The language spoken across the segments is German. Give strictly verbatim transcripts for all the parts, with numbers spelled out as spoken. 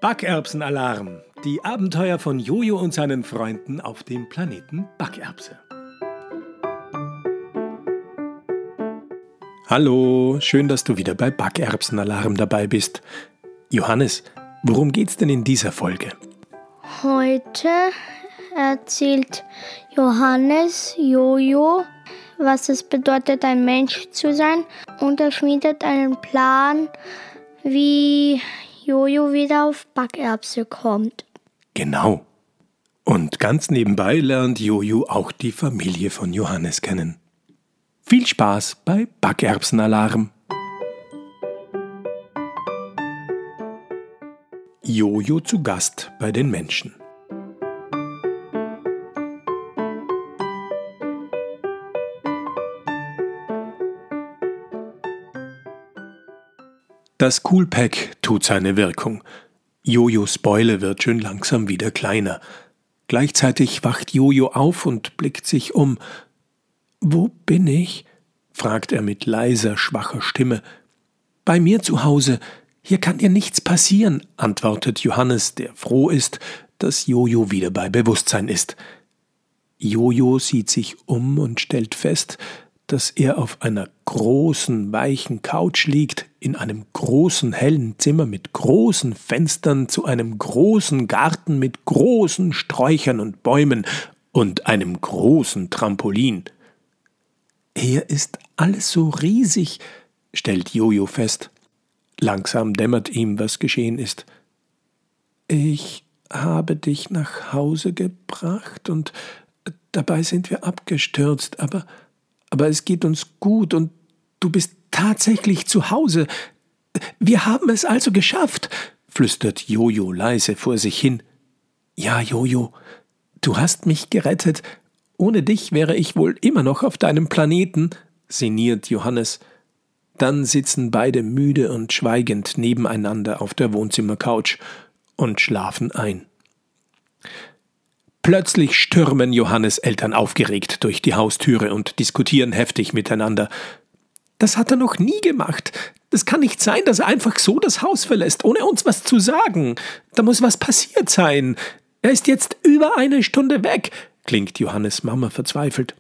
Backerbsenalarm. Die Abenteuer von Jojo und seinen Freunden auf dem Planeten Backerbse. Hallo, schön, dass du wieder bei Backerbsenalarm dabei bist. Johannes, worum geht's denn in dieser Folge? Heute erzählt Johannes Jojo, was es bedeutet, ein Mensch zu sein, und er schmiedet einen Plan, wie Jojo wieder auf Backerbse kommt. Genau. Und ganz nebenbei lernt Jojo auch die Familie von Johannes kennen. Viel Spaß bei Backerbsenalarm. Jojo zu Gast bei den Menschen. Das Coolpack tut seine Wirkung. Jojos Beule wird schön langsam wieder kleiner. Gleichzeitig wacht Jojo auf und blickt sich um. »Wo bin ich?« fragt er mit leiser, schwacher Stimme. »Bei mir zu Hause. Hier kann dir nichts passieren«, antwortet Johannes, der froh ist, dass Jojo wieder bei Bewusstsein ist. Jojo sieht sich um und stellt fest, dass er auf einer großen, weichen Couch liegt, in einem großen, hellen Zimmer mit großen Fenstern zu einem großen Garten mit großen Sträuchern und Bäumen und einem großen Trampolin. Hier ist alles so riesig, stellt Jojo fest. Langsam dämmert ihm, was geschehen ist. Ich habe dich nach Hause gebracht und dabei sind wir abgestürzt, aber Aber es geht uns gut und du bist tatsächlich zu Hause. Wir haben es also geschafft, flüstert Jojo leise vor sich hin. Ja, Jojo, du hast mich gerettet. Ohne dich wäre ich wohl immer noch auf deinem Planeten, sinniert Johannes. Dann sitzen beide müde und schweigend nebeneinander auf der Wohnzimmercouch und schlafen ein. Plötzlich stürmen Johannes Eltern aufgeregt durch die Haustüre und diskutieren heftig miteinander. Das hat er noch nie gemacht. Das kann nicht sein, dass er einfach so das Haus verlässt, ohne uns was zu sagen. Da muss was passiert sein. Er ist jetzt über eine Stunde weg, klingt Johannes Mama verzweifelt.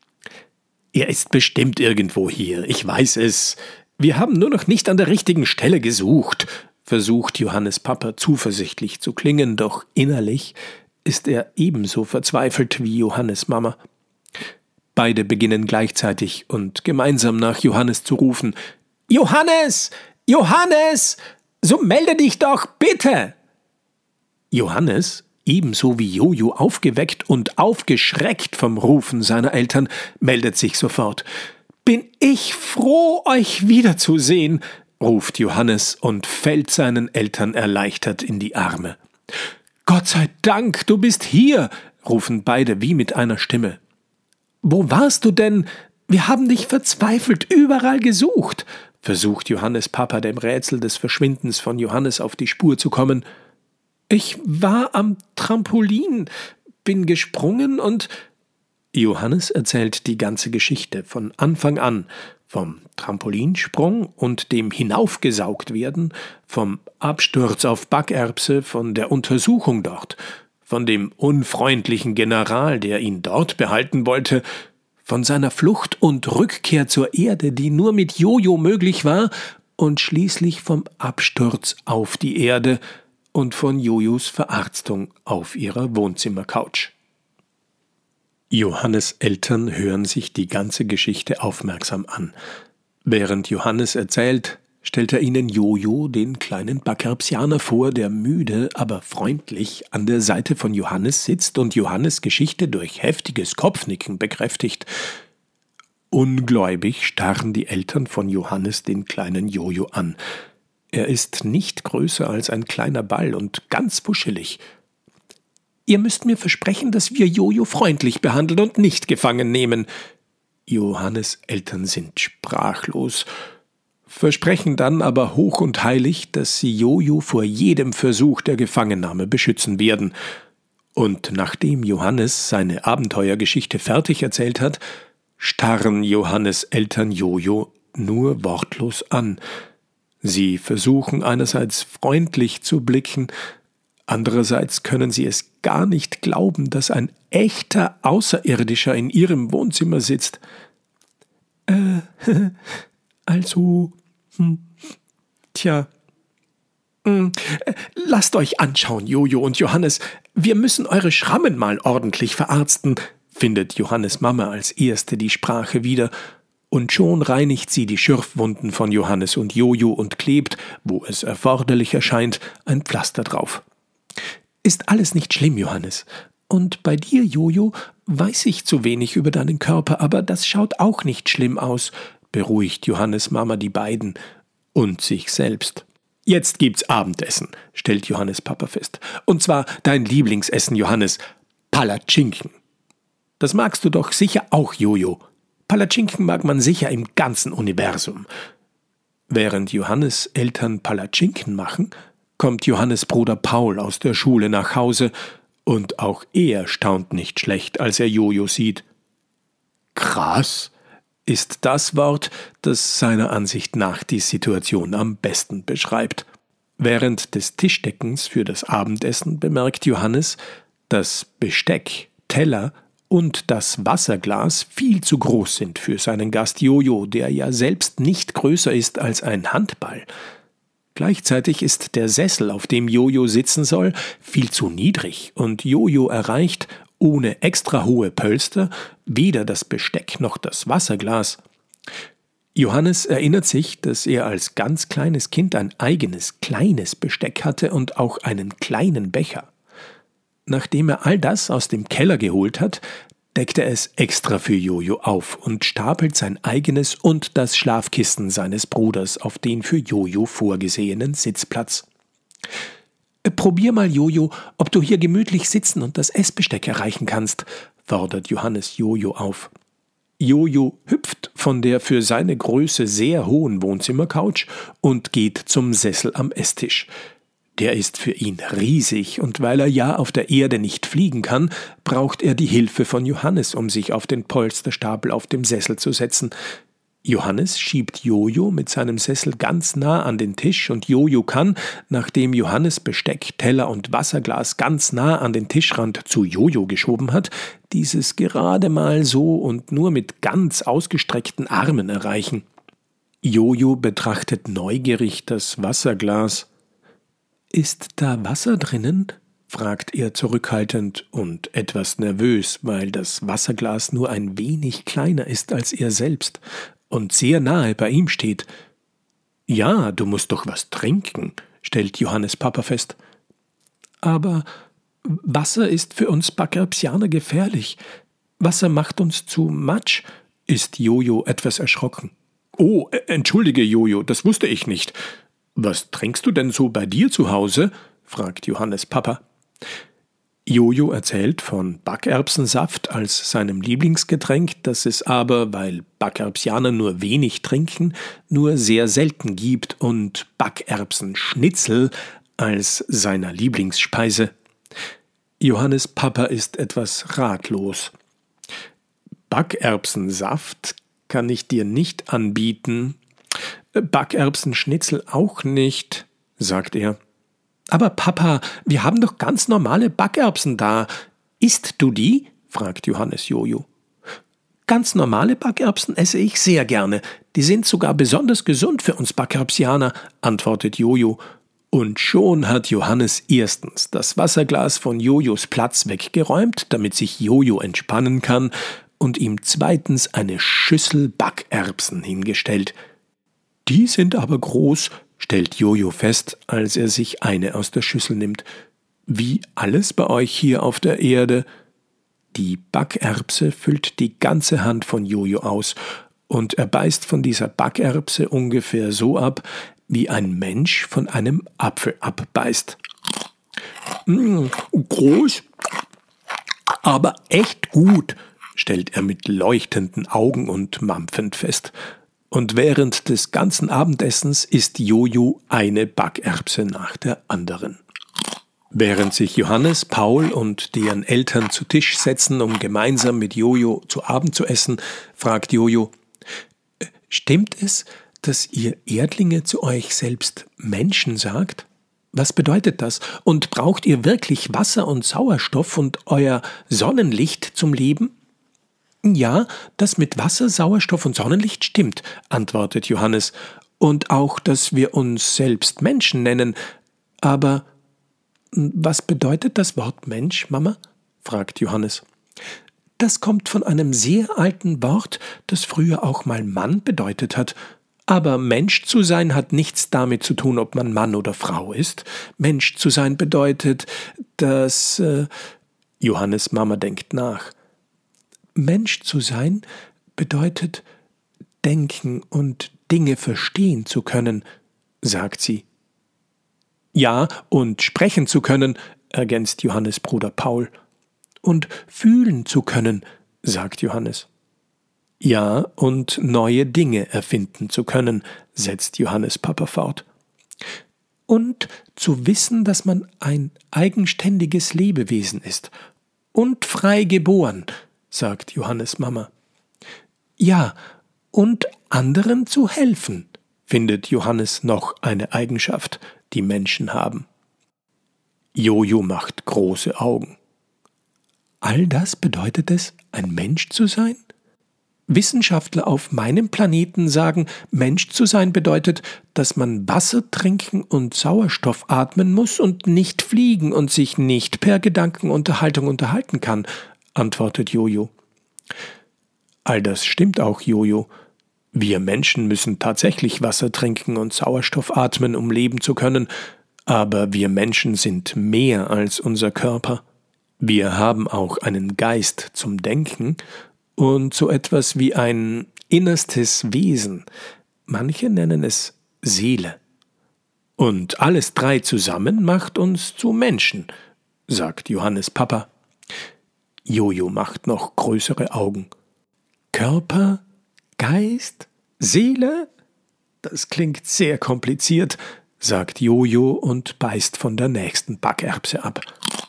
Er ist bestimmt irgendwo hier, ich weiß es. Wir haben nur noch nicht an der richtigen Stelle gesucht, versucht Johannes Papa zuversichtlich zu klingen, doch innerlich ist er ebenso verzweifelt wie Johannes Mama. Beide beginnen gleichzeitig und gemeinsam nach Johannes zu rufen. »Johannes! Johannes! So melde dich doch, bitte!« Johannes, ebenso wie Jojo aufgeweckt und aufgeschreckt vom Rufen seiner Eltern, meldet sich sofort. »Bin ich froh, euch wiederzusehen«, ruft Johannes und fällt seinen Eltern erleichtert in die Arme. »Gott sei Dank, du bist hier«, rufen beide wie mit einer Stimme. »Wo warst du denn? Wir haben dich verzweifelt überall gesucht«, versucht Johannes Papa dem Rätsel des Verschwindens von Johannes auf die Spur zu kommen. »Ich war am Trampolin, bin gesprungen und...« Johannes erzählt die ganze Geschichte von Anfang an, vom Trampolinsprung und dem Hinaufgesaugt werden, vom Absturz auf Backerbse, von der Untersuchung dort, von dem unfreundlichen General, der ihn dort behalten wollte, von seiner Flucht und Rückkehr zur Erde, die nur mit Jojo möglich war, und schließlich vom Absturz auf die Erde und von Jojos Verarztung auf ihrer Wohnzimmercouch. Johannes' Eltern hören sich die ganze Geschichte aufmerksam an. Während Johannes erzählt, stellt er ihnen Jojo, den kleinen Backerbsianer, vor, der müde, aber freundlich an der Seite von Johannes sitzt und Johannes' Geschichte durch heftiges Kopfnicken bekräftigt. Ungläubig starren die Eltern von Johannes den kleinen Jojo an. Er ist nicht größer als ein kleiner Ball und ganz wuschelig. »Ihr müsst mir versprechen, dass wir Jojo freundlich behandeln und nicht gefangen nehmen.« Johannes' Eltern sind sprachlos, versprechen dann aber hoch und heilig, dass sie Jojo vor jedem Versuch der Gefangennahme beschützen werden. Und nachdem Johannes seine Abenteuergeschichte fertig erzählt hat, starren Johannes' Eltern Jojo nur wortlos an. Sie versuchen einerseits freundlich zu blicken, Andererseits können sie es gar nicht glauben, dass ein echter Außerirdischer in ihrem Wohnzimmer sitzt. Äh, also, hm, tja, hm, lasst euch anschauen, Jojo und Johannes. Wir müssen eure Schrammen mal ordentlich verarzten, findet Johannes' Mama als erste die Sprache wieder. Und schon reinigt sie die Schürfwunden von Johannes und Jojo und klebt, wo es erforderlich erscheint, ein Pflaster drauf. Ist alles nicht schlimm, Johannes. Und bei dir, Jojo, weiß ich zu wenig über deinen Körper, aber das schaut auch nicht schlimm aus, beruhigt Johannes' Mama die beiden und sich selbst. Jetzt gibt's Abendessen, stellt Johannes Papa fest. Und zwar dein Lieblingsessen, Johannes, Palatschinken. Das magst du doch sicher auch, Jojo. Palatschinken mag man sicher im ganzen Universum. Während Johannes Eltern Palatschinken machen, kommt Johannes Bruder Paul aus der Schule nach Hause und auch er staunt nicht schlecht, als er Jojo sieht. Krass ist das Wort, das seiner Ansicht nach die Situation am besten beschreibt. Während des Tischdeckens für das Abendessen bemerkt Johannes, dass Besteck, Teller und das Wasserglas viel zu groß sind für seinen Gast Jojo, der ja selbst nicht größer ist als ein Handball. Gleichzeitig ist der Sessel, auf dem Jojo sitzen soll, viel zu niedrig und Jojo erreicht, ohne extra hohe Pölster, weder das Besteck noch das Wasserglas. Johannes erinnert sich, dass er als ganz kleines Kind ein eigenes kleines Besteck hatte und auch einen kleinen Becher. Nachdem er all das aus dem Keller geholt hat, deckt er es extra für Jojo auf und stapelt sein eigenes und das Schlafkissen seines Bruders auf den für Jojo vorgesehenen Sitzplatz. »Probier mal, Jojo, ob du hier gemütlich sitzen und das Essbesteck erreichen kannst«, fordert Johannes Jojo auf. Jojo hüpft von der für seine Größe sehr hohen Wohnzimmercouch und geht zum Sessel am Esstisch. Der ist für ihn riesig, und weil er ja auf der Erde nicht fliegen kann, braucht er die Hilfe von Johannes, um sich auf den Polsterstapel auf dem Sessel zu setzen. Johannes schiebt Jojo mit seinem Sessel ganz nah an den Tisch und Jojo kann, nachdem Johannes Besteck, Teller und Wasserglas ganz nah an den Tischrand zu Jojo geschoben hat, dieses gerade mal so und nur mit ganz ausgestreckten Armen erreichen. Jojo betrachtet neugierig das Wasserglas. »Ist da Wasser drinnen?« fragt er zurückhaltend und etwas nervös, weil das Wasserglas nur ein wenig kleiner ist als er selbst und sehr nahe bei ihm steht. »Ja, du musst doch was trinken«, stellt Johannes Papa fest. »Aber Wasser ist für uns Backerbsianer gefährlich. Wasser macht uns zu Matsch«, ist Jojo etwas erschrocken. »Oh, entschuldige, Jojo, das wusste ich nicht. Was trinkst du denn so bei dir zu Hause?« fragt Johannes Papa. Jojo erzählt von Backerbsensaft als seinem Lieblingsgetränk, das es aber, weil Backerbsianer nur wenig trinken, nur sehr selten gibt, und Backerbsenschnitzel als seiner Lieblingsspeise. Johannes Papa ist etwas ratlos. »Backerbsensaft kann ich dir nicht anbieten. Backerbsenschnitzel auch nicht«, sagt er. »Aber Papa, wir haben doch ganz normale Backerbsen da. Isst du die?« fragt Johannes Jojo. »Ganz normale Backerbsen esse ich sehr gerne. Die sind sogar besonders gesund für uns Backerbsianer«, antwortet Jojo. Und schon hat Johannes erstens das Wasserglas von Jojos Platz weggeräumt, damit sich Jojo entspannen kann, und ihm zweitens eine Schüssel Backerbsen hingestellt. »Die sind aber groß«, stellt Jojo fest, als er sich eine aus der Schüssel nimmt. »Wie alles bei euch hier auf der Erde.« Die Backerbse füllt die ganze Hand von Jojo aus, und er beißt von dieser Backerbse ungefähr so ab, wie ein Mensch von einem Apfel abbeißt. »Mm, groß, aber echt gut«, stellt er mit leuchtenden Augen und mampfend fest. Und während des ganzen Abendessens isst Jojo eine Backerbse nach der anderen. Während sich Johannes, Paul und deren Eltern zu Tisch setzen, um gemeinsam mit Jojo zu Abend zu essen, fragt Jojo: »Stimmt es, dass ihr Erdlinge zu euch selbst Menschen sagt?« Was bedeutet das? Und braucht ihr wirklich Wasser und Sauerstoff und euer Sonnenlicht zum Leben? Ja, das mit Wasser, Sauerstoff und Sonnenlicht stimmt, antwortet Johannes, und auch, dass wir uns selbst Menschen nennen. Aber was bedeutet das Wort Mensch, Mama? Fragt Johannes. Das kommt von einem sehr alten Wort, das früher auch mal Mann bedeutet hat. Aber Mensch zu sein hat nichts damit zu tun, ob man Mann oder Frau ist. Mensch zu sein bedeutet, dass... Äh, Johannes' Mama denkt nach. Mensch zu sein bedeutet, denken und Dinge verstehen zu können, sagt sie. Ja, und sprechen zu können, ergänzt Johannes' Bruder Paul. Und fühlen zu können, sagt Johannes. Ja, und neue Dinge erfinden zu können, setzt Johannes Papa fort. Und zu wissen, dass man ein eigenständiges Lebewesen ist. Und frei geboren, sagt Johannes Mama. Ja, und anderen zu helfen, findet Johannes noch eine Eigenschaft, die Menschen haben. Jojo macht große Augen. All das bedeutet es, ein Mensch zu sein? Wissenschaftler auf meinem Planeten sagen, Mensch zu sein bedeutet, dass man Wasser trinken und Sauerstoff atmen muss und nicht fliegen und sich nicht per Gedankenunterhaltung unterhalten kann, antwortet Jojo. All das stimmt auch, Jojo. Wir Menschen müssen tatsächlich Wasser trinken und Sauerstoff atmen, um leben zu können, aber wir Menschen sind mehr als unser Körper. Wir haben auch einen Geist zum Denken und so etwas wie ein innerstes Wesen. Manche nennen es Seele. Und alles drei zusammen macht uns zu Menschen, sagt Johannes Papa. Jojo macht noch größere Augen. Körper, Geist, Seele? Das klingt sehr kompliziert, sagt Jojo und beißt von der nächsten Backerbse ab.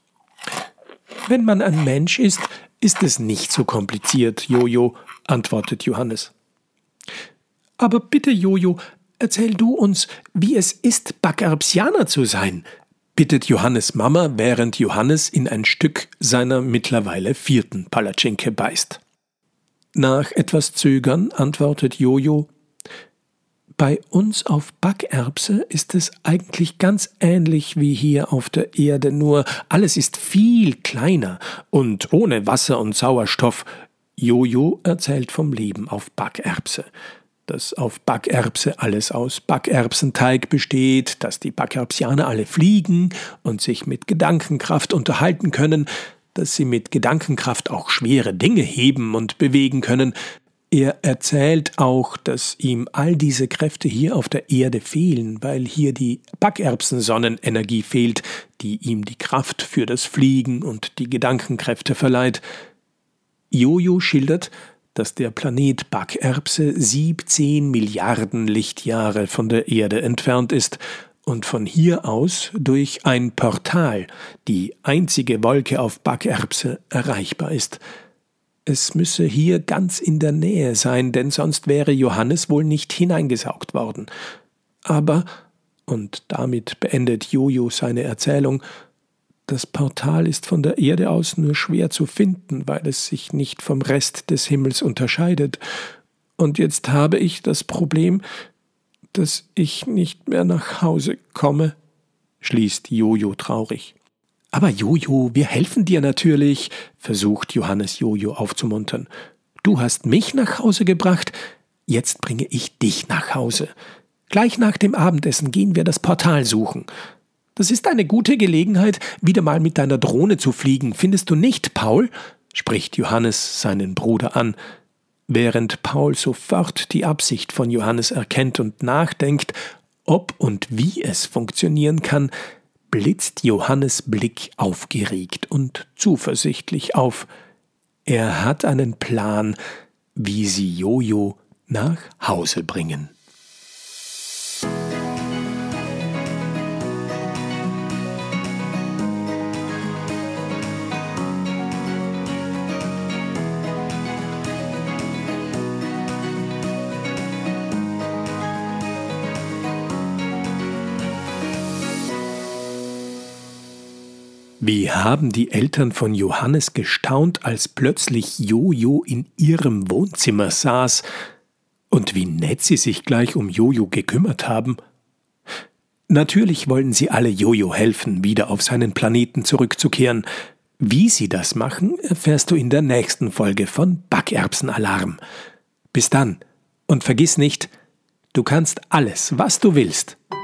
Wenn man ein Mensch ist, ist es nicht so kompliziert, Jojo, antwortet Johannes. Aber bitte, Jojo, erzähl du uns, wie es ist, Backerbsianer zu sein, bittet Johannes Mama, während Johannes in ein Stück seiner mittlerweile vierten Palatschinke beißt. Nach etwas Zögern antwortet Jojo: Bei uns auf Backerbse ist es eigentlich ganz ähnlich wie hier auf der Erde, nur alles ist viel kleiner und ohne Wasser und Sauerstoff. Jojo erzählt vom Leben auf Backerbse. Dass auf Backerbse alles aus Backerbsenteig besteht, dass die Backerbsianer alle fliegen und sich mit Gedankenkraft unterhalten können, dass sie mit Gedankenkraft auch schwere Dinge heben und bewegen können. Er erzählt auch, dass ihm all diese Kräfte hier auf der Erde fehlen, weil hier die Backerbsensonnenenergie fehlt, die ihm die Kraft für das Fliegen und die Gedankenkräfte verleiht. Jojo schildert, dass der Planet Backerbse siebzehn Milliarden Lichtjahre von der Erde entfernt ist und von hier aus durch ein Portal, die einzige Wolke auf Backerbse, erreichbar ist. Es müsse hier ganz in der Nähe sein, denn sonst wäre Johannes wohl nicht hineingesaugt worden. Aber, und damit beendet Jojo seine Erzählung, das Portal ist von der Erde aus nur schwer zu finden, weil es sich nicht vom Rest des Himmels unterscheidet. Und jetzt habe ich das Problem, dass ich nicht mehr nach Hause komme, schließt Jojo traurig. Aber Jojo, wir helfen dir natürlich, versucht Johannes Jojo aufzumuntern. Du hast mich nach Hause gebracht, jetzt bringe ich dich nach Hause. Gleich nach dem Abendessen gehen wir das Portal suchen. Das ist eine gute Gelegenheit, wieder mal mit deiner Drohne zu fliegen, findest du nicht, Paul? Spricht Johannes seinen Bruder an. Während Paul sofort die Absicht von Johannes erkennt und nachdenkt, ob und wie es funktionieren kann, blitzt Johannes' Blick aufgeregt und zuversichtlich auf. Er hat einen Plan, wie sie Jojo nach Hause bringen. Wie haben die Eltern von Johannes gestaunt, als plötzlich Jojo in ihrem Wohnzimmer saß, und wie nett sie sich gleich um Jojo gekümmert haben. Natürlich wollen sie alle Jojo helfen, wieder auf seinen Planeten zurückzukehren. Wie sie das machen, erfährst du in der nächsten Folge von Backerbsenalarm. Bis dann und vergiss nicht, du kannst alles, was du willst.